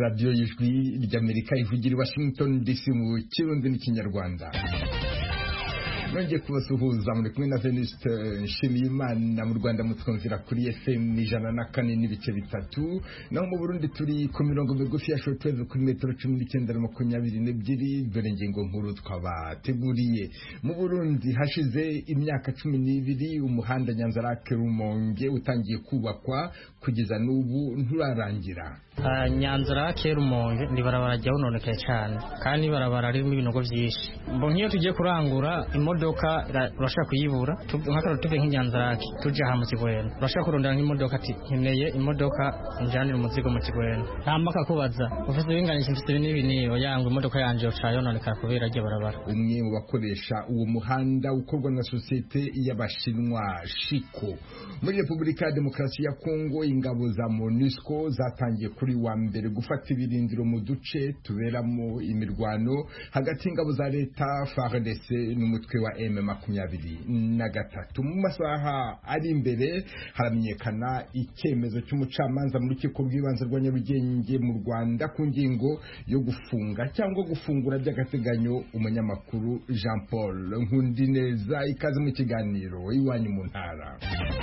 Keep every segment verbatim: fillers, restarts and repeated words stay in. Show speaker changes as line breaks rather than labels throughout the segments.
radiyo y'ijwi ry'Amerika ivugira i Washington D C mu kirundi n'ikinyarwanda. Nongeye kubasuhuza muri kumwe na Venuste Nshimiyimana. Mu Rwanda mutwumvira kuri F M ijana na kane n'ibice bitatu, naho mu Burundi turi ku mirongo migufi ya shortwave kuri metero cumi n'icyenda na makumyabiri n'ebyiri. Dore ingingo nkuru twabateguriye. Mu Burundi hashize imyaka cumi n'ibiri umuhanda Nyanza-Lac Rumonge utangiye kubakwa, kugeza n'ubu nturarangira.
Uh, Nyanza-Lac Rumonge ndi barabara rya unonekaye cyane, kandi barabara ririmo ibinogo byinshi. Mbo nkiyo tugiye kurangura imodoka urashaka kuyibura, nk'akaro tuve nk'Inyanza-Lac tuje aha mu Kigwena, urashaka kurondera nk'imodoka ati nkeneye imodoka injanira umuzigo mu Kigwena, nta mpaka kubaza ufite ibinganisho mfite n'ibiniro yangwa imodoka yanje yononekara kubera rya barabara.
Umwe mu bakoresha uwo muhanda ukorwa na societe y'Abashinwa Shiko. Muri Repubulika ya Demokarasi ya Kongo, ingabo za MONUSCO zatangiye kuri wa mbere gufata ibirindiro mu duce tuberamo imirwano hagati y'ingabo za leta F A R D C n'umutwe wa M makumyabiri na gatatu. Mu masaha ari imbere haramenyekana icyemezo cy'umucamanza mu rukiko rw'ibanze rwa Nyarugenge mu Rwanda ku ngingo yo gufunga cyangwa gufungura by'agateganyo umunyamakuru Jean Paul Nkundineza. Ikaze mu kiganiro iwanyu mu ntara.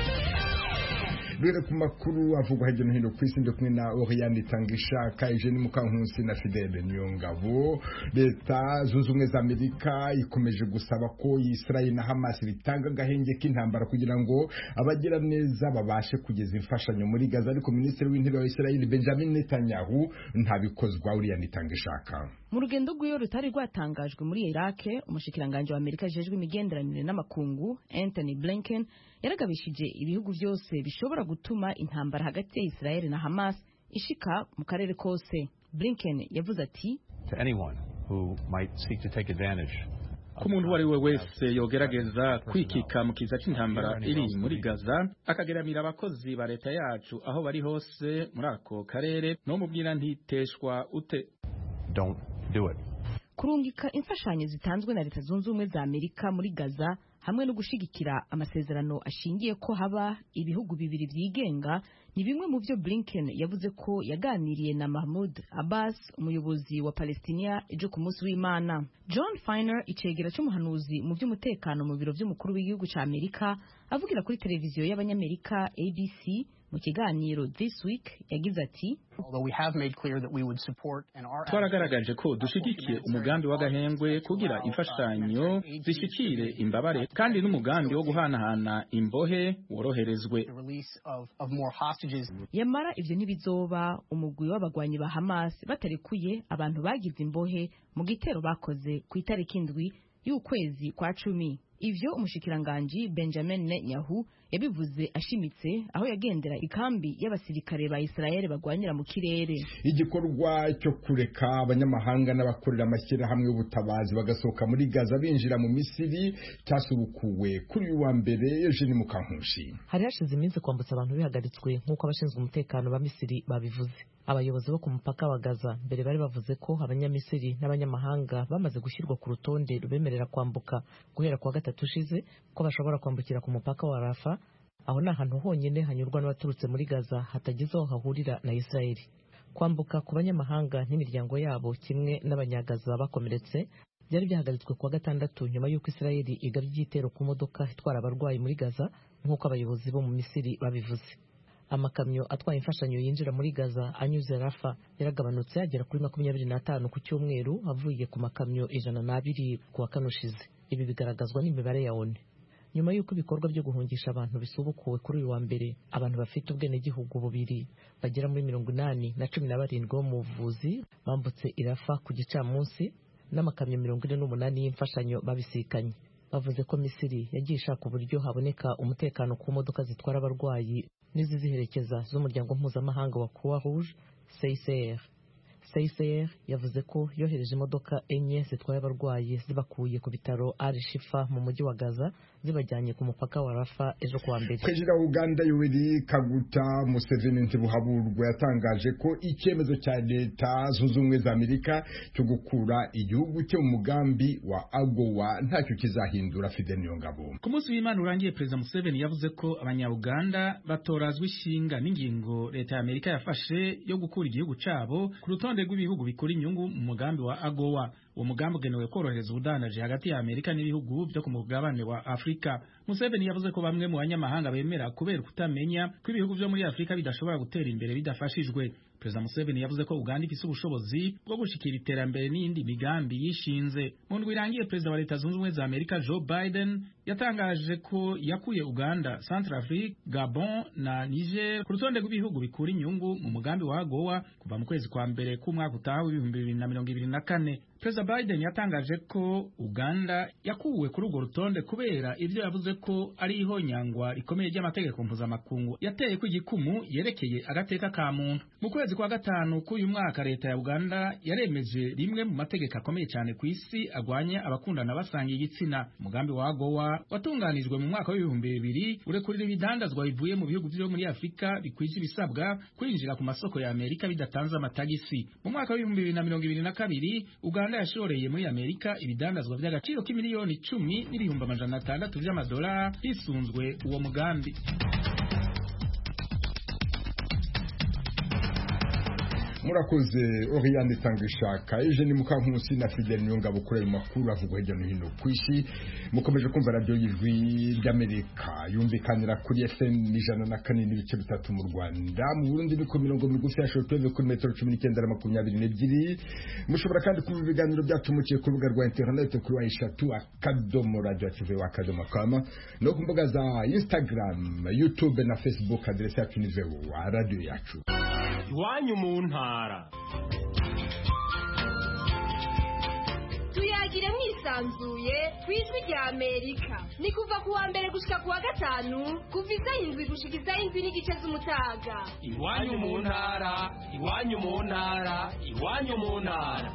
Bere ku makuru avugwa hirya no hino ku isi, kumwe na Oriane Itangishaka, Eugene Mukankusi na Fidele Niyongabo. Leta zunze ubumwe za Amerika ikomeje gusaba ko Israel na Hamas bitanga agahenge k'intambara kugira ngo abagira neza babashe kugeza imfashanyo muri Gaza, ariko Minisitiri w'Intebe wa Israel Benjamin Netanyahu ntabikozwa. Oriane Itangishaka.
Mu rugendo rw'iyo rutari rwatangajwe muri Iraq, umushikiranganje wa Amerika ajejwe imigenderanire n'amakungu Anthony Blinken yaragabishije ibihugu byose bishobora gutuma intambara hagati ya Israel na Hamas ishika mu karere kose. Blinken yavuze ati,
to anyone who might seek to take advantage
ku muntu uwo ari we wese yogerageza kwikika mu kiza cy'intambara iri muri Gaza akageramira abakozi ba leta yacu aho bari hose muri ako karere, no mubwira ntiteshwa ute.
Don't do it.
Kurungika imfashanyo zitanzwe na Leta Zunze Ubumwe za Amerika muri Gaza hamwe no gushigikira amasezerano ashingiye ko haba ibihugu bibiri byigenga ni bimwe mu byo Blinken yavuze ko yaganiriye na Mahmoud Abbas, umuyobozi wa Palestina, ejo ku munsi w'Imana. John Feiner, icegera cy'umuhanuzi mu by'umutekano mu biro by'umukuru w'igihugu cya Amerika, avugira kuri televiziyo y'abanyamerika A B C mu kiganiro This Week, yagize ati,
twaragaragaje ko dushigikiye umugambi w'agahengwe kugira imfashanyo zishikire imbabare, kandi n'umugambi wo guhanahana imbohe woroherezwe.
Yamara ivyo ntibizoba umugwi w'abagwanyi ba Hamas batarekuye abantu bagize imbohe mu gitero bakoze ku itariki indwi y'ukwezi kwa cumi. Ivyo umushikiranganje Benjamin Netanyahu yabivuze ashimitse aho yagendera ikambi y'abasirikare ba Israel bagwanira mu kirere.
Igikorwa cyo kureka abanyamahanga n'abakorera amashyira hamwe y'ubutabazi bagasohoka muri Gaza binjira mu Misiri cyasubukuwe kuri wa mbere. Eugene Mukankusi.
Hari hashize iminsi kwambutsa abantu bihagaritswe nk'uko abashinzwe umutekano ba Misiri babivuze. Abayobozi bo ku mupaka wa Gaza mbere bari bavuze ko abanyamisiri n'abanyamahanga bamaze gushyirwa ku rutonde rubemerera kwambuka guhera kwa gatatu ushize, ko bashobora kwambukira ku mupaka wa Rafa, aho ni ahantu honyine hanyurwa n'abaturutse muri Gaza hatagize aho hahurira na Israel. Kwambuka ku banyamahanga n'imiryango yabo kimwe n'abanyagaza bakomeretse byari byahagaritswe kuwa gatandatu nyuma y'uko Israel igabye igitero ku modoka itwara abarwayi muri Gaza nk'uko abayobozi bo mu Misiri babivuze. Amakamyo atwaye imfashanyo yinjira muri Gaza anyuze Rafa yaragabanutse agera kuri makumyabiri n'atanu ku cyumweru avuye ku makamyo ijana n'abiri ku wa kane ushize. Ibi bigaragazwa n'imibare ya O N U. Nyuma y'uko ibikorwa byo guhungisha abantu bisubukuwe kuri uyu wa mbere, abantu bafite ubwenegihugu bubiri bagera muri mirongo inani na cumi na barindwi bo mu buvuzi bambutse Irafa ku gicamunsi, n'amakamyo mirongo ine n'umunani y'imfashanyo babisikanye. Bavuze ko Misiri yagiye ishaka uburyo haboneka umutekano ku modoka zitwara abarwayi n'iziziherekeza z'umuryango mpuzamahanga wa Croix Rouge C I C R. C I C R yavuze ko yohereje imodoka enye zitwaye abarwayi zibakuye ku bitaro Al Shifa mu mujyi wa Gaza zibajyanye ku mupaka wa Rafa ejo kuwa mbere.
Perezida wa Uganda Yoweri Kaguta Museveni Ntibuhaburwa yatangaje ko icyemezo cya Leta Zunze Ubumwe za Amerika cyo gukura igihugu cyo mu mugambi wa AGOA ntacyo kizahindura. Fidel Niyongabo.
Ku munsi w'Imana urangiye, Perezida Museveni yavuze ko abanya-Uganda batorazwa ishinga n'ingingo Leta ya Amerika yafashe yo gukura igihugu cyabo ku rutonde rutonde rw'ibihugu bikura inyungu mu mugambi wa AGOA. Uwo mugambi ugenewe korohereza ubudandaji hagati ya Amerika n'ibihugu byo ku mugabane wa Afrika. Museveni yavuze ko bamwe mu banyamahanga bemera kubera kutamenya ko ibihugu byo muri Afrika bidashobora gutera imbere bidafashijwe. Perezida Museveni yavuze ko Uganda ifise ubushobozi bwo gushikira iterambere n'indi migambi yishinze. Mu ndwi irangiye Perezida wa Leta Zunze Ubumwe za Amerika Joe Biden yatangaje ko yakuye Uganda, Centrafrique, Gabon na Niger ku rutonde rw'ibihugu bikura inyungu mu mugambi wa AGOA kuva mu kwezi kwa mbere k'umwaka utaha w'ibihumbi bibiri na mirongo ibiri na kane. Perezida Biden yatangaje ko Uganda yakuwe kuri urwo rutonde kubera ivyo yavuze ko ari ihonyangwa rikomeye ry'amategeko mpuzamakungu yateye ku igikumu yerekeye agateka ka muntu. Mu kwezi kwa gatanu k'uyu mwaka leta ya Uganda yaremeje rimwe mu mategeko akomeye cyane ku isi agwanya abakundana basangiye igitsina. Umugambi wa AGOA watunganijwe mu mwaka w'ibihumbi bibiri urekurira ibidandazwa bivuye mu bihugu byo muri Afrika bikwije ibisabwa kwinjira ku masoko ya Amerika bidatanze amatagisi. Mu mwaka w'ibihumbi bibiri na mirongo ibiri na kabiri Uganda yashoreye muri Amerika ibidandazwa by'agaciro k'imiliyoni icumi n'ibihumbi amajana atandatu by'amadolari hisunzwe uwo mugambi.
Murakoze Oriane Tangishaka, Eugene Mukankusi na Fidel Nyongabo kuri ayo makuru avugwa hirya no hino ku isi. Mukomeje kumva radio y'Ijwi ry'Amerika yumvikanira kuri F M ijana na kane n'ibice bitatu mu Rwanda, mu Burundi ni ku mirongo migufi ya shortwave kuri metero cumi n'icyenda na makumyabiri n'ebyiri. Mushobora kandi kumva ibiganiro byacu muciye ku rubuga rwa internet kuri wa eshatu akadomo radio tv wa akadomo com no ku mbuga za Instagram, YouTube na Facebook. Adresse yacu ni wa radio yacu.
Iwanyu mu ntara.
Tuyagire mwisanzuye kw'Ijwi rya Amerika. Ni kuva ku wa mbere gushika ku wa gatanu kuva isaha indwi gushika isaha indwi n'igice z'umutaga.
Iwanyu mu ntara, iwanyu mu ntara, iwanyu mu ntara.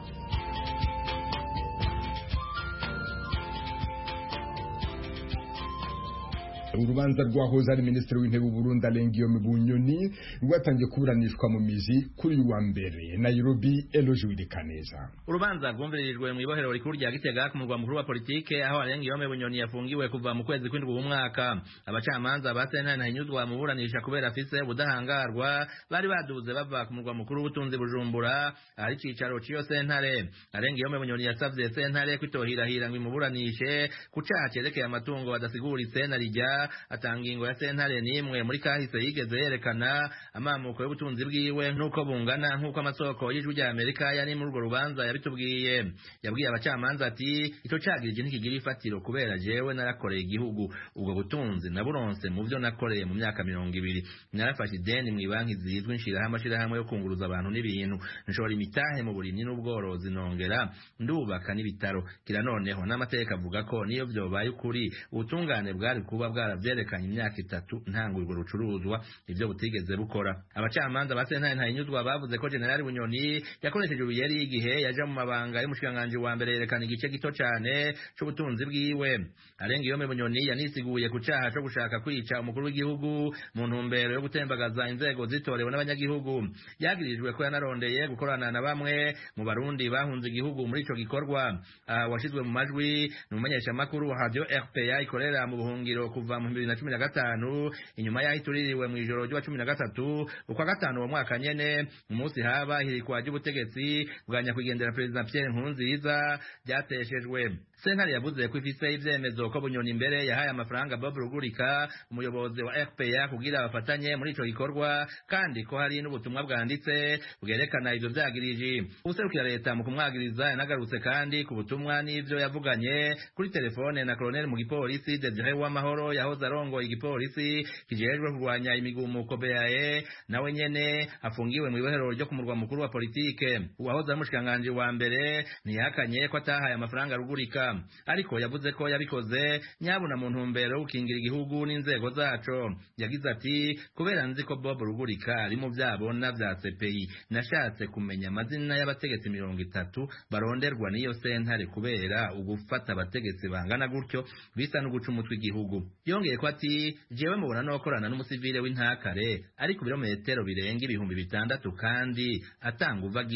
Urubanza rwahoze ari Minisitiri w'Intebe w'u Burundi Alain Guillaume Bunyoni rwatangiye kuburanishwa mu mizi kuri wa mbere Nairobi. Eloge Wirikaneza.
Urubanza rwumvirijwe mu ibohero rikuru rya Gitega ku murwa mukuru wa politike aho Alain Guillaume Bunyoni yafungiwe kuva mu kwezi kw'indwi w'umwaka. Abacamanza basentare ntahinyuzwa mu buranisha kubera afise ubudahangarwa bari baduze bava ku murwa mukuru w'ubutunzi Bujumbura ahari cicaro ciyo sentare. Alain Guillaume Bunyoni yasavye sentare kwitohirahira ngo imuburanishe ku caha cerekeye amatungo badasiguritse na rijya atangingo ya sentare nimwe muri kahise yigeze yerekana amamuko y'ubutunzi bwiwe nuko bungana nkuko amasoko y'Ijwi rya Amerika yari muri urwo rubanza yabitubwiye. Yabwiye abacamanza ati ico cagirije ntikigira ifatiro kubera jewe narakoreye igihugu, ubwo butunzi naburonse mu vyo nakoreye mu myaka mirongo ibiri. Narafashe ideni mu banki zizwi nshira hamwe shira hamwe yo kunguruza abantu n'ibintu, nshobora imitahe mu burimyi n'ubworozi, nongera ndubaka n'ibitaro. Kira noneho n'amateka avuga ko niyo vyobaye ukuri ubutungane bwari kuba bwaravyerekanye imyaka itatu ntangurwa rucuruzwa ivyo butigeze bukora. Abacamanza ba sentare ntahinyuzwa bavuze ko General Bunyoni yakoresheje ubuyeri igihe yaja mu mabanga y'umushikanganje wa mbere yerekana igice gito cyane c'ubutunzi bwiwe. Alain Guillaume Bunyoni yanisiguye ku caha co gushaka kwica umukuru w'igihugu mu ntumbero yo gutembagaza inzego zitorewe n'abanyagihugu. Yagirijwe ko yanarondeye gukorana na bamwe mu barundi bahunze igihugu muri ico gikorwa. Uh, washizwe mu majwi n'umumenyesha makuru wa radio R P A ikorera mu buhungiro kuva mu bibiri na cumi na gatanu inyuma yaho ituririwe mu ijoro ryo cumi na gatatu ukwa gatanu uwo mwaka nyene umunsi haba hirikwa ry'ubutegetsi bwa nyakwigendera Perezida Pierre Nkurunziza byateshejwe. Sentare yavuze ko ifise ivyemezo ko Bunyoni imbere yahaye amafaranga Bob Rugurika umuyobozi wa R P A kugira bafatanye muri ico gikorwa kandi ko hari n'ubutumwa bwanditse bwerekana ivyo vyagirije. Userukira leta mu kumwagiriza yanagarutse kandi ku butumwa n'ivyo yavuganye kuri telefone na Colonel mu gipolisi Desire Uwamahoro yahoze arongoye igipolisi kijejwe kurwanya imigumuko B A E nawe nyene afungiwe mu ibohero ryo ku murwa mukuru wa politike. Uwahoze amushikanganje wa mbere ntiyakanye ko atahaye amafaranga Rugurika ariko yavuze ko yabikoze nyabuna mu ntumbero ukingira igihugu n'inzego zaco. Yagize ati kubera nzi ko Bob Rugurika ari mu vyabona vya C P I nashatse kumenya amazina y'abategetsi mirongo itatu baronderwa n'iyo sentare kubera ugufata abategetsi bangana gutyo bisa no guca umutwe igihugu. Yongeye ko ati jewe mubona no korana n'umusivile w'intakare ari ku birometero birenga ibihumbi bitandatu kandi atanga uvagira.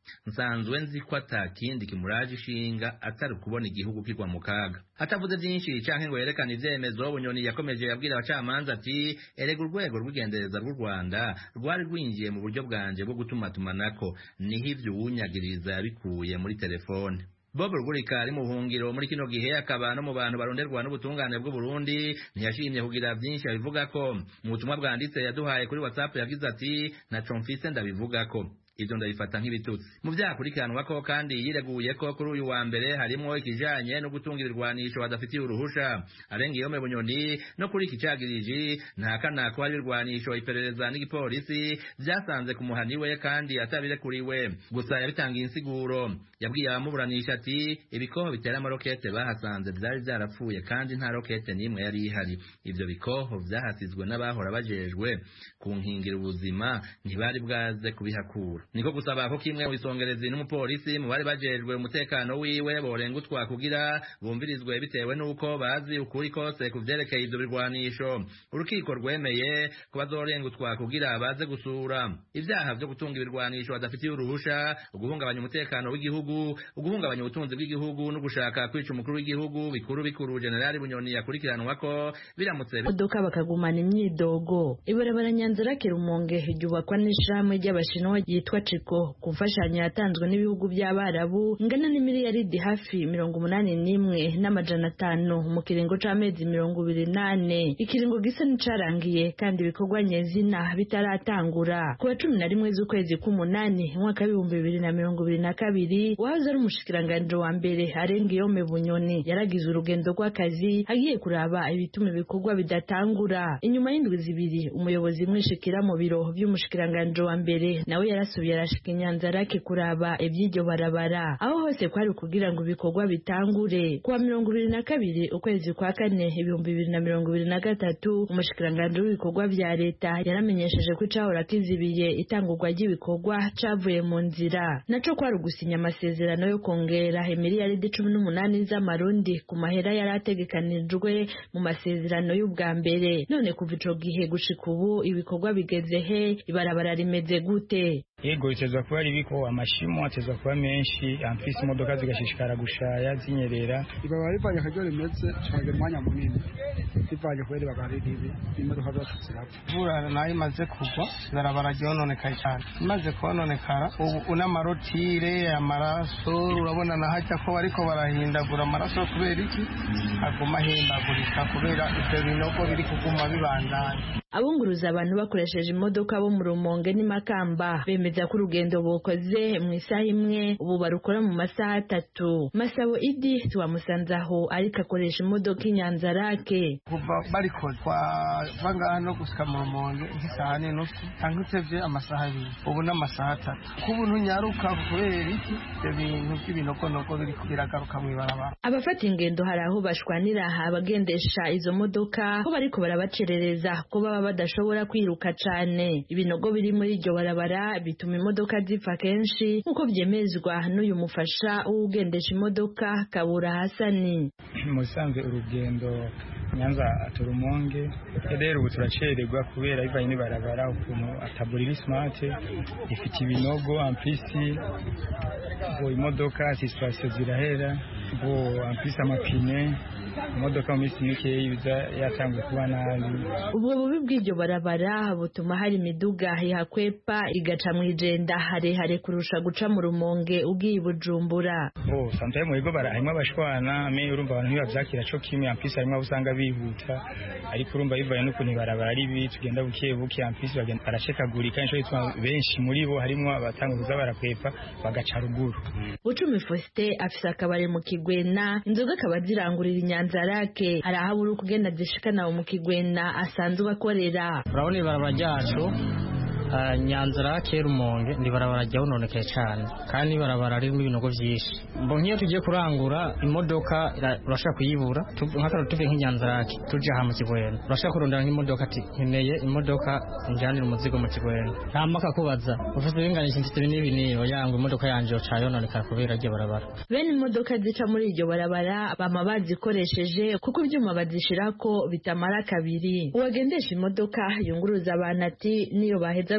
nsanzwe nzi ko atakindi kimuraje ishinga atari kubona igihugu kigwa mu kaga. Atavuze byinshi canke ngo yerekane ivyemezo, Bunyoni yakomeje yabwira abacamanza ati erega urwego rw'igendereza rw'u Rwanda rwari rwinjiye mu buryo bwanje bwo gutumatumanako, niho ivyo uwunyagiriza yabikuye muri telefone. Bob Rugurika ari mu buhungiro muri kino gihe, akaba no mu bantu baronderwa n'ubutungane bw'u Burundi, ntiyashimye kugira byinshi abivuga ko. Mu butumwa bwanditse yaduhaye kuri WhatsApp yagize ati ntaco mfise ndabivuga ko, ivyo ndabifata nk'ibitutsi. Mu vyakurikiranwa ko kandi yireguye ko kuri uyu wa mbere harimo ikijanye no gutungira irwanisho badafitiye uruhusha. Arengiyome Bunyoni no kuri iki cagiriji ntakana ko ari irwanisho iperereza n'igipolisi vyasanze ku muhani we kandi atabirekuriwe, gusa yabitangiye insiguro. Yabwiye abamuburanisha ati ibikoho bitera amarokete bahasanze vyari vyarapfuye kandi nta rokete n'imwe yari ihari. Ivyo bikoho vyahasizwe n'abahora bajejwe kunkingira ubuzima, ntibari bwaze kubihakura. Niko gusaba ko kimwe mu bisongerezi n'umupolisi mu bari bajejwe umutekano wiwe borengutwa kugira bumvirizwe bitewe nuko bazi ukuri kose kuvyerekeye ivyo birwanisho. Urukiko rwemeye ko bazorengutwa kugira baze gusura ivyaha vyo gutunga ibirwanisho badafitiye uruhusha, uguhungabanya umutekano w'igihugu, uguhungabanya ubutunzi bw'igihugu no gushaka kwica umukuru w'igihugu. Bikuru bikuru Generali Bunyoni yakurikiranwa ko biramutse
modoka bakagumana imyidogo. Ibarabara Nyanzarake Rumonge ryubakwa n'ishirahamwe ry'Abashinwa yitwa Triko ku mfashanyo yatanzwe n'ibihugu by'Abarabu ingana n'imiliyaridi hafi mirongo umunani n'imwe n'amajana atanu mu kiringo c'amezi mirongo ibiri nane. Ikiringo gisa n'icarangiye kandi ibikorwa nyezina bitaratangura. Ku wa cumi na rimwe z'ukwezi k'umunani mwaka w'ibihumbi bibiri na mirongo ibiri na kabiri, wahoze ari umushikiranganje wa mbere Arengiyome Bunyoni yaragize urugendo rw'akazi agiye kuraba ibituma ibikorwa bidatangura. Inyuma y'indwi zibiri, umuyobozi mwishikira mu biro by'umushikiranganje wa mbere nawe yarasubiye arashika Nyanzarake kuraba iby'iryo barabara, aho hose kwari kugira ngo ibikorwa bitangure. Kuwa mirongo ibiri na kabiri ukwezi kwa kane ibihumbi bibiri na mirongo ibiri na gatatu, umushikiranganje w'ibikorwa vya leta yaramenyesheje ko icahora kizibiye itangurwa ry'ibikorwa cavuye mu nzira, naco kwari gusinya amasezerano yo kongera imiliyaridi cumi n'umunani z'amarundi ku mahera yari ategekanijwe mu masezerano y'ubwa mbere. None kuva ico gihe gushika ubu ibikorwa bigeze he? Ibarabara rimeze gute?
Yego itezwa kuba ribiko amashimo, atezwa kuba menshi, amfisi imodoka zigashishikara gushaya zinyerera.
Ibaba rivanye akaryo rimeze cyagera umwanya munini, rivanye kubera ibagari ribi imodoka zose zirapfa.
Vura nayo imaze kugwa, ibarabara ryononekaye cyane, imaze kononekara ubu unamarotire amaraso urabona nahajya ko bariko barahindagura amaraso kubera iki aguma ahindagurika kubera ibyo binogo biri kuguma bibandanya.
Abunguruza abantu bakoresheje imodoka bo mu Rumonge n'Imakamba bemeza ko urugendo bokoze mu isaha imwe ubu barukora mu masaha atatu. Masabo Idi twamusanze aho ariko akoresha imodoka Nyanzarake.
Kuva bariko twavanga no gusika mu Rumonge nk'isaha n'inusu cyangwa utevye amasaha abiri, ubu n'amasaha atatu. Kubuntu nyaruka kubera iki ibyo bintu by'ibinogonogo biri kubiragaruka mu ibarabara.
Abafata ingendo hari aho bashwanira abagendesha izo modoka ko bariko barabacerereza ko baba badashobora kwiruka cane. Ibinogo biri muri iryo barabara bituma imodoka zipfa kenshi nkuko byemezwa n'uyu mufasha ugendesha imodoka Kabura Hasani.
Musanze urugendo Nyanza Rumonge rero ubu turacererwa kubera bivanye n'ibarabara ukuntu ataburiri smart ifite ibinogo amfisi bo imodoka sisitasiyo zirahera bo amfisi amapine imodoka mu minsi mike yiza yatangiye kuba nabi.
Ubwo bubi bw'iryo barabara butuma hari imiduga ihakwepa igaca mu ijenda harehare kurusha guca mu Rumonge ugiye Bujumbura.
Oh, sometimes mu bigo barahimwa bashwana me urumva abantu ntibavyakira co kimwe amfisi harimo usanga bihuta, ariko urumva bivanye n'ukuntu barabara ari bi tugenda bukiye bukiye amfisi bagenda baracekagurika nico bituma benshi muri bo harimo abatanguza barakwepa bagaca ruguru.
Bucumi Faustin afise akabare mu Kigwena, inzoga kabazirangurira Nyanzarake hari aho buri kugenda zishikana mu Kigwena asanzwe akorera.
Urabona ibarabara ryacu Nyanzarake Rumonge ndi barabara ryononekaye cyane kandi barabara ririmo ibinogo byinshi. Mbo nkiyo tugiye kurangura imodoka urashaka kuyibura nk'akaro tuve nk'Inyanzarake tuje ha mu Kigwena, urashaka kurondera nk'imodoka ati nkeneye imodoka njyanira umuzigo mu Kigwena, nta maka kubaza ufite ibinganisha mfite binibi niyo yangu imodoka yanje yononekara kubera ryo barabara.
Bene imodoka zica muri iryo barabara bama bazikoresheje kuko ibyuma bazishirako bitamara kabiri. Uwagendesha imodoka yunguruza abantu ati niyo baheza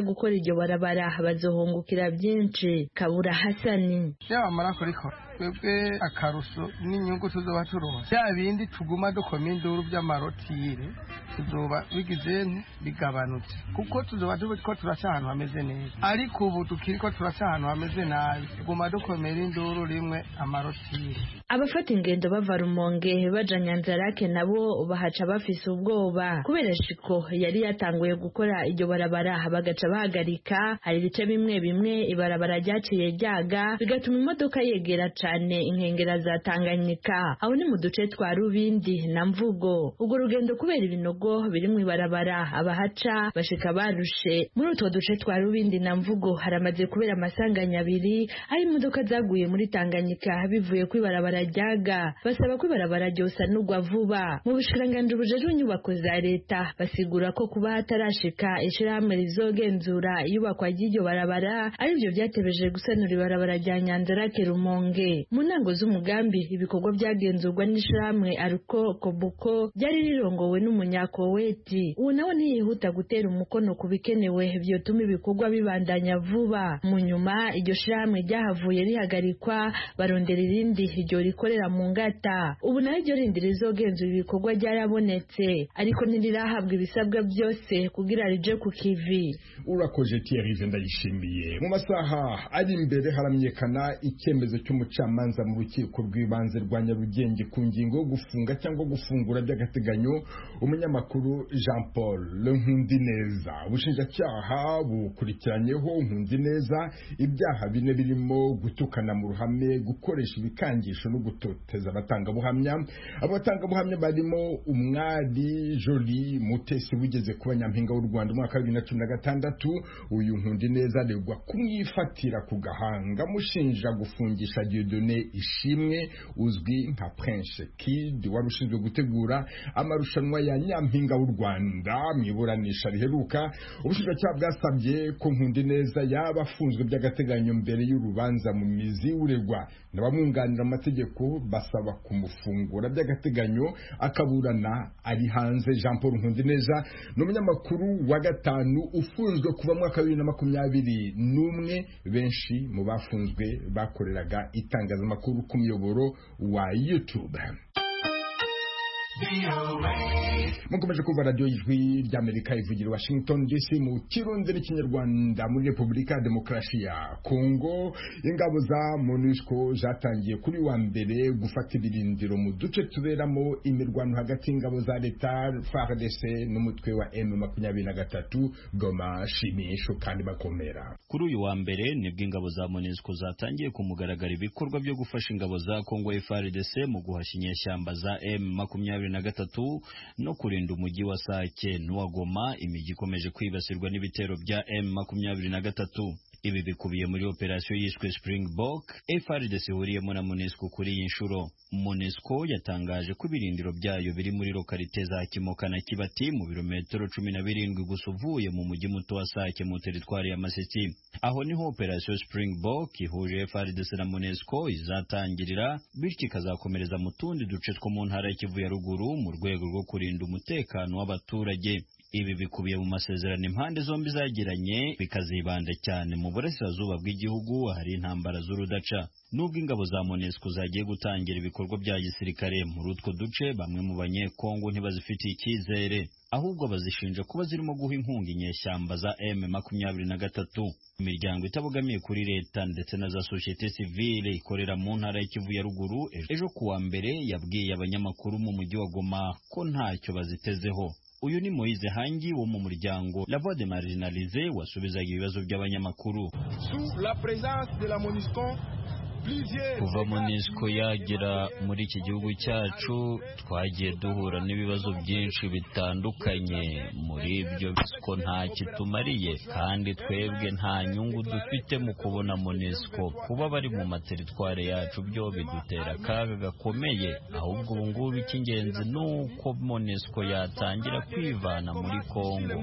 gukora iryo barabara bazohungukira byinshi. Kabura Hasani:
yamara kurikora twebwe akaruso n'inyungu tuzoba turonse bya bindi tuguma dukoma induru by'amarotire tuzoba bigize bigabanutse kuko tuzoba turiko turaca ahantu hameze neza, ariko ubu tukiriko turaca ahantu hameze nabi tuguma dukomera induru rimwe amarotire.
Abafata ingendo bava Rumonge baja Nyanzarake nabo bahaca bafise ubwoba kubera shiko yari yatanguye gukora iryo barabara bagaca bahagarika. Hari ibice bimwe bimwe ibarabara ryaciye ryaga bigatuma imodoka yegera cane inkengera za Tanganyika, aho ni mu duce twa Rubindi na Mvugo. Ubwo rugendo kubera ibinogo biri mu ibarabara abahaca bashika barushe. Muri utwo duce twa Rubindi na Mvugo haramaze kubera amasanganya abiri aho imodoka zaguye muri Tanganyika bivuye ku ibarabara ryaga. Basaba ko ibarabara ryosanurwa vuba. Mu bushikiranganji bujejwe inyubako za leta basigura ko kuba hatarashika ishirahamwe rizogenzura iyubakwa ry'iryo barabara arivyo vyatebeje gusanura ibarabara rya Nyanzarake Rumonge. Mu ntango z'umugambi ibikorwa byagenzurwa n'ishirahamwe Aruko Kobuko byari rirongowe n'umunyakoweti. Uwo nawe ntiyihuta gutera umukono ku bikenewe vyotuma ibikorwa bibandanya vuba. Mu nyuma iryo shirahamwe ryahavuye rihagarikwa barondera irindi iryo rikorera mu ngata. Ubu naho iryo rindi rizogenzura ibikorwa ryarabonetse ariko ntirirahabwa ibisabwa byose kugira rije ku kivi.
Urakoze Thierry Ndayishimiye. Mu masaha ari imbere haramenyekana icyemezo cy'umucamanza mu rukiko rw'ibanze rwa Nyarugenge ku ngingo yo gufunga cyangwa gufungura by'agateganyo umunyamakuru Jean Paul Nkundineza. Ubushinjacyaha bukurikiranyeho Nkundineza ibyaha bine birimo gutukana mu ruhame, gukoresha ibikangisho no gutoteza abatangabuhamya. Abatangabuhamya barimo umwari Jolie Mutesi wigeze kuba nyampinga w'u Rwanda umwaka wa bibiri na cumi na gatandatu. Uyu Nkundineza aregwa kumwifatira ku gahanga mushinja gufungisha Dieudonné Ishimwe uzwi nka Prince Kid wari ushinzwe gutegura amarushanwa ya nyampinga w'u Rwanda. Mu iburanisha riheruka ubushinjacyaha bwasabye ko Nkundineza yaba afunzwe by'agateganyo mbere y'urubanza mu mizi uregwa n'abamwunganira amategeko basaba kumufungura by'agateganyo akaburana ari hanze. Jean Paul Nkundineza ni umunyamakuru wa gatanu ufunzwe kuva mu mwaka wa bibiri na makumyabiri n'umwe. Benshi mu bafunzwe bakoreraga itangazamakuru ku miyoboro wa YouTube. Mukomeje kumva radio y'ijwi ry'Amerika ivugira Washington D C mu Kirundi n'Ikinyarwanda. Muri Repubulika ya Demokarasi ya Kongo ingabo za MONUSCO zatangiye kuri wa mbere gufata ibirindiro mu duce tuberamo imirwano hagati y'ingabo za leta F A R D C n'umutwe wa M makumyabiri na gatatu Goma, Shimisho kandi bakomera.
Kuri uyu wa mbere nibwo ingabo za MONUSCO zatangiye kumugaragara ibikorwa byo gufasha ingabo za Kongo F A R D C mu guhashya inyeshyamba za M makumyabiri na gatatu no kurinda umujyi wa Sake n'uwa Goma, imijyi ikomeje kwibasirwa n'ibitero bya M makumyabiri na gatatu. Ibi bikubiye muri operasiyo yishwe Springbok F A R D C ihuriyemo na MONUSCO kuri iyi nshuro. MONUSCO yatangaje ko ibirindiro byayo biri muri lokalite za Kimoka na Kibati mu birometero cumi na birindwi gusa uvuye mu mujyi muto wa Sake mu teritwari ya Masisi. Aho niho operasiyo Springbok ihuje F A R D C na MONUSCO izatangirira, bityo ikazakomereza mu tundi duce two mu ntara ya Kivu ya ruguru mu rwego rwo kurinda umutekano w'abaturage. Ibi bikubiye mu masezerano impande zombi zagiranye, bikazibanda cyane mu burasirazuba bw'igihugu hari intambara z'urudaca. Nubwo ingabo za MONUSCO zagiye gutangira ibikorwa bya gisirikare muri utwo duce, bamwe mu banyekongo ntibazifitiye icyizere, ahubwo bazishinja kuba zirimo guha inkunga inyeshyamba za M makumyabiri na gatatu. Imiryango itabogamiye kuri leta ndetse na za societe civile ikorera mu ntara ya Kivu ya ruguru ejo kuwa mbere yabwiye abanyamakuru mu mujyi wa Goma ko ntacyo bazitezeho. Uyu ni Moise Hangi wo mu muryango La Voix des Marginalisés wasubizaga ibibazo by'abanyamakuru.
Sous la présence de la MONUSCO,
kuva MONUSCO yagera muri iki gihugu cyacu twagiye duhura n'ibibazo byinshi bitandukanye, muri ibyo ko nta kitumariye kandi twebwe nta nyungu dufite mu kubona MONUSCO. Kuba bari mu materitware yacu byo bidutera akaga gakomeye, ahubwo ubu ngubu icy'ingenzi ni uko MONUSCO yatangira kwivana muri Kongo.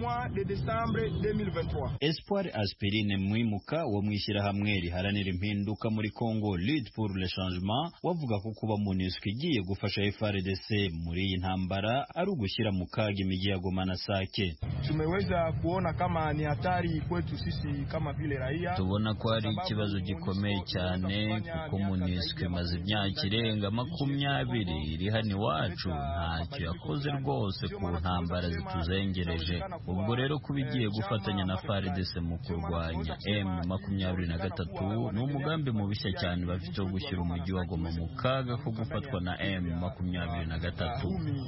Espoir Aspirine Mwimuka wo mwishyirahamwe riharanira impinduka muri Kongo Congo Lead pour le Changement wavuga ko kuba MONUSCO igiye gufasha F A R D C muri iyi ntambara ari ugushyira mu kaga imijyi ya Goma na Sake.
Tumeweza kuona kama ni hatari kwetu sisi kama vile raia.
Tubona ko ari ikibazo gikomeye cyane kuko MONUSCO imaze imyaka irenga makumyabiri iri hano iwacu ntacyo yakoze rwose ku ntambara zituzengereje. Ubwo rero kuba igiye gufatanya na F A R D C mu kurwanya M makumyabiri na gatatu ni umugambi mubishya cyane bafite wo gushyira umujyi wa Goma mu kaga ko gufatwa na M makumyabiri na gatatu.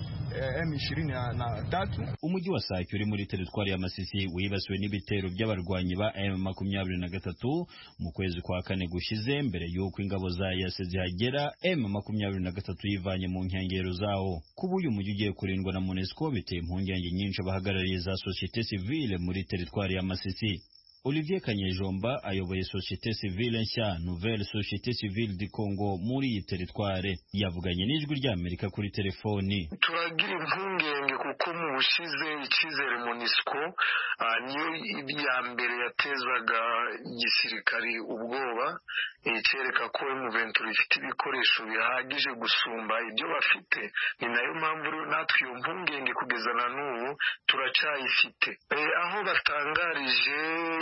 Umujyi wa Sake uri muri teritwari ya Masisi wibasiwe n'ibitero by'abarwanyi ba M makumyabiri na gatatu mu kwezi kwa kane gushize mbere y'uko ingabo za E A C zihagera. M makumyabiri na gatatu yivanye mu nkengero zawo. Kuba uyu mujyi ugiye kurindwa na MONUSCO biteye impungenge nyinshi abahagarariye za société civile muri teritwari ya Masisi. Olivier Kanyejomba ayoboye société civile nshya Nouvelle Société Civile du Congo muri iyi teritware yavuganye n'ijwi rya Amerika kuri telefoni.
Turagira impungenge kuko mu bushize icyizere MONUSCO niyo ya mbere yatezaga igisirikari ubwoba, icyereka ko M vingt-trois ifite ibikoresho bihagije gusumba ibyo bafite. Ni nayo mpamvu natwe iyo mpungenge kugeza na n'ubu turacyayifite. Aho batangarije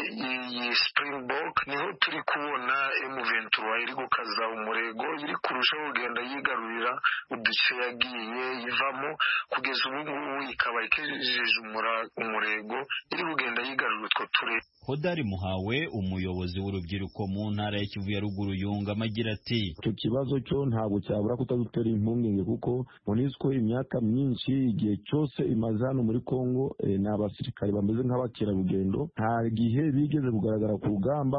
iyi Springbok niho turi kubona M vingt-trois iri gukaza umurego, iri kurushaho kugenda yigarurira uduce yagiye ivamo, kugeza ubu ngubu ikaba ikejeje umurego iri kugenda yigarurira utwo turere.
Hodari Muhawe umuyobozi w'urubyiruko mu ntara ya Kivu ya ruguru yungamo agira ati
icyo kibazo cyo ntabwo cyabura kutadutera impungenge kuko MONUSCO imyaka myinshi igihe cyose imaze hano muri Congo e, n'abasirikare bameze nk'abakerarugendo nta gihe bigeze kugaragara ku rugamba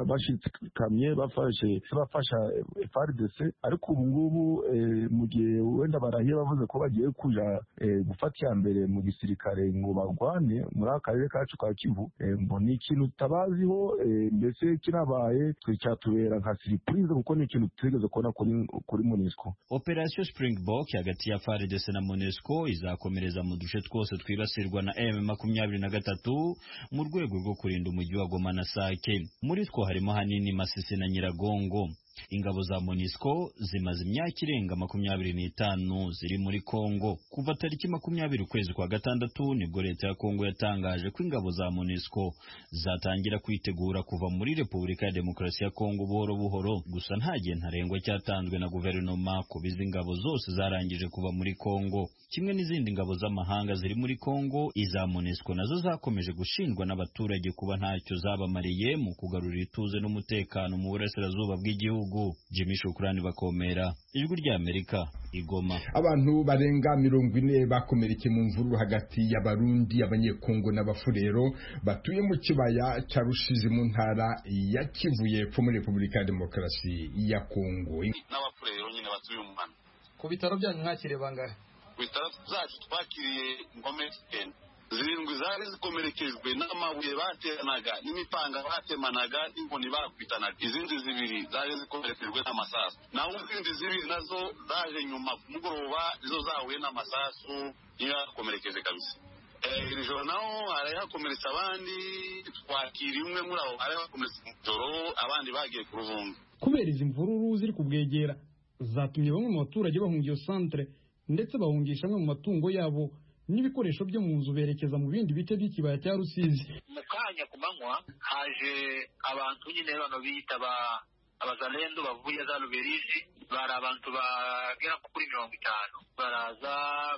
bashikamye bafashe bafasha F A R D C, ariko ubu ngubu e, mu gihe wenda barahiye bavuze ko bagiye kuja e, gufata mbere mu gisirikare ngo barwane muri akarere kacu ka Kivu e, mboni ikintu tabaziho mbese kirabaye cyatubera nka surprise kuko ni ikintu tutegeze kubona kuri kuri MONUSCO.
Operation Springbok hagati ya F A R D C na MONUSCO izakomereza mu duce twose twibasirwa na M makumyabiri na gatatu mu rwego rwo kurinda umujyi wa Goma na Sake. Muri two harimo hanini Masisi na Nyiragongo. Ingabo za MONUSCO zimaze imyaka irenga makumyabiri n'itanu ziri muri Congo. Kuva tariki makumyabiri ukwezi kwa gatandatu nibwo leta ya Congo yatangaje ko ingabo za MONUSCO zatangira kwitegura kuva muri Repubulika ya Demokarasi ya Congo buhoro buhoro. Gusa nta gihe ntarengwa cyatanzwe na guverinoma ko bizi ingabo zose zarangije kuva muri Congo. Kimwe n'izindi ngabo z'amahanga ziri muri Congo, iza MONUSCO nazo zakomeje gushinjwa n'abaturage kuba ntacyo zabamariye mu kugarura ituze n'umutekano mu burasirazuba bw'igihugu. Jimmy Shukrani Bakomera, ijwi rya Amerika, Igoma.
Abantu barenga mirongo ine bakomerekeye mu mvururu hagati y'Abarundi, Abanyekongo n'Abafurero batuye mu kibaya cya Rushizi mu ntara ya Kivu y'Epfo muri Repubulika ya Demokarasi ya Kongo.
N'Abafurero nyine batuye mu Rwanda.
Ku bitaro byanyu mwakire bangahe?
Ku bitaro zacu twakiriye ngome cyenda. Zirindwi zari zikomerekejwe n'amabuye bateranaga n'imipanga batemanaga n'inkoni bakwitanaga. Izindi zibiri zari zikomerekejwe n'amasasu. Naho izindi zibiri nazo zaje nyuma ku mugoroba izo zahuye n'amasasu niyo yakomerekeje kabisa. Eh iri joro naho hari hakomeretsa abandi, twakira imwe muri abo hari hakomeretsa joro, abandi bagiye ku Ruvunga.
Kubera izi mvururu ziri kubwegera zatumye bamwe mu baturage bahungiye centre ndetse bahungisha amwe mu matungo yabo n'ibikoresho byo mu nzu berekeza mu bindi bice by'ikibaya cya Rusizi.
Mu kanya ku manywa haje abantu nyine bano bita abazalendo bavuye za Luberizi, bari abantu bagera kuri mirongo itanu baraza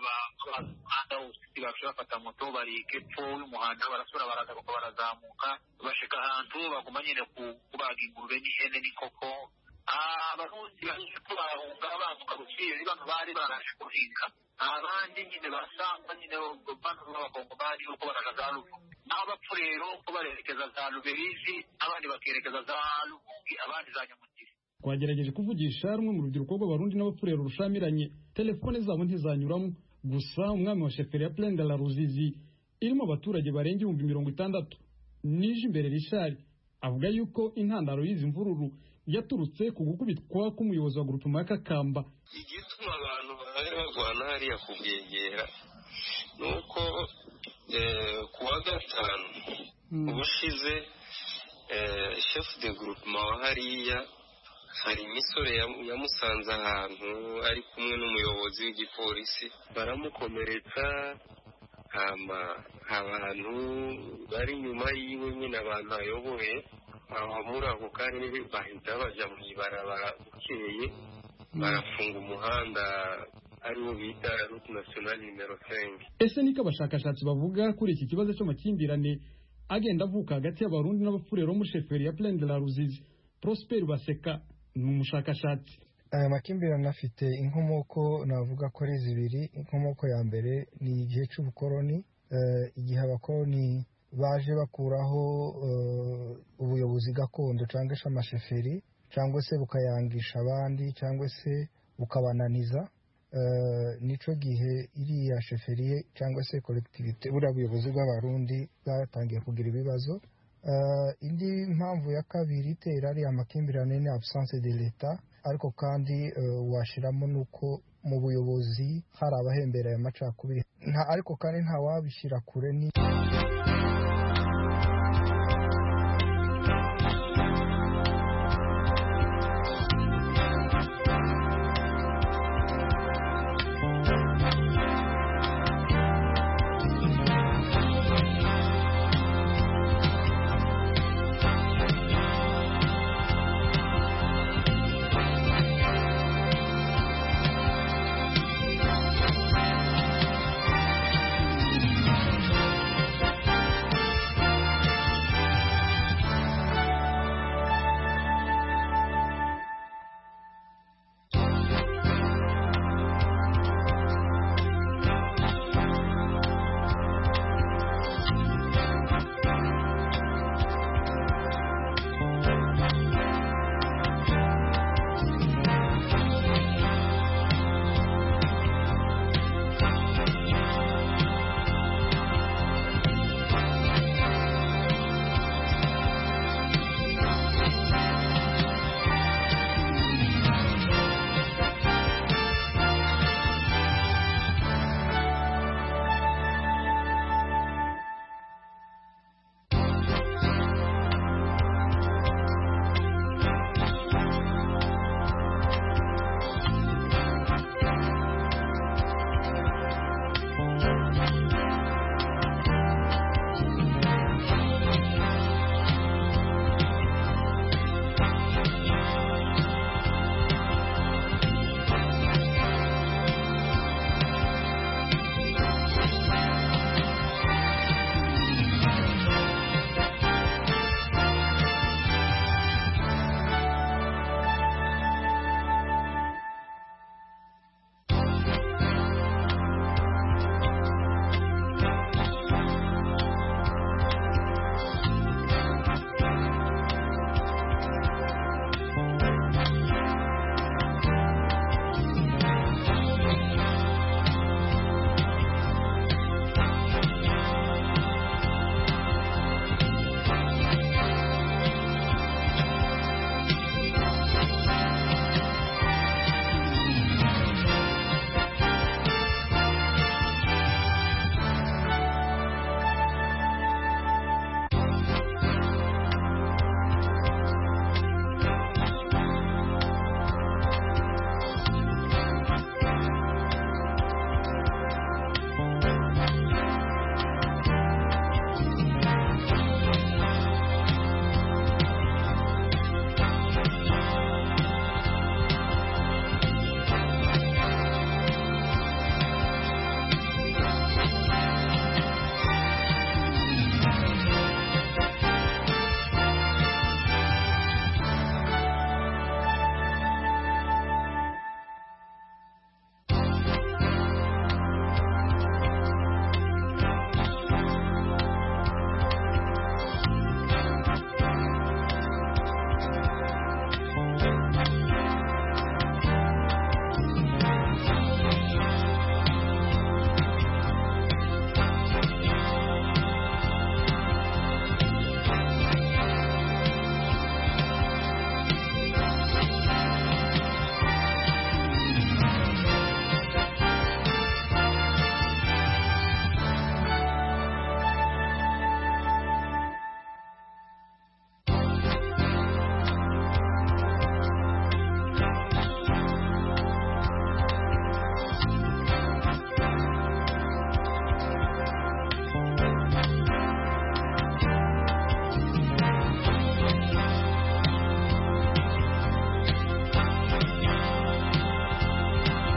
bahanda hose bafata moto bari kepfo y'umuhanda barasura baraza kuko barazamuka bashika ahantu baguma nyine kubaga ingurube n'ihene n'inkoko. Abarundi baje kubahunga bavuga Rusizi bano bari baraje kuhinga, abandi nyine basanga nyine bano b'abakongo bari uko baragazaruka, n'abapfurero uko barerekeza za Luberizi, abandi bakerekeza za Lubungi, abandi za Nyamugiri.
Twagerageje kuvugisha rumwe mu rubyiruko rw'Abarundi n'abapfurero rushamiranye, telefone zabo ntizanyuramo. Gusa umwami wa sheferi ya Plaine de la Ruzizi irimo abaturage barenga ibihumbi mirongo itandatu nije imbere Richard avuga yuko intandaro y'izi mvururu yaturutse ku gukubitwa k'umuyobozi wa Groupe Makakamba.
Igituma abantu bari bagwana hariya kubwegera nuko kuwa gatanu ubushize chef de groupement wa hariya hari imisore yamusanze ahantu ari kumwe n'umuyobozi w'igipolisi baramukomeretsa, hama abantu bari inyuma yiwe nyine abantu ayoboye aho muri ako karere bahita baja mu ibarabara bukeye barafunga umuhanda ariwo bita route nationale nimero cinq.
Ese niko abashakashatsi bavuga kuri iki kibazo cy'amakimbirane agenda avuka hagati y'abarundi n'abafurero muri sheferi ya Plaine de la Ruzizi? Prosper Baseka ni umushakashatsi.
Aya makimbirane afite inkomoko navuga ko ari zibiri. Inkomoko ya mbere ni igihe cy'ubukoroni, uh, igihe abakoroni baje bakuraho uh, ubuyobozi gakondo cyangwa se amasheferi cyangwa se bukayangisha abandi cyangwa se bukabananiza. Uh, nico gihe iriya sheferiye cyangwa se collectivité buriya buyobozi bw'abarundi bwatangiye kugira ibibazo. Uh, indi mpamvu ya kabiri itera ari amakimbirane ni absence de l'etat, ariko kandi uh, washiramo nuko mu buyobozi hari abahembera ya macakubiri, ariko kandi nta wabishyira kure ni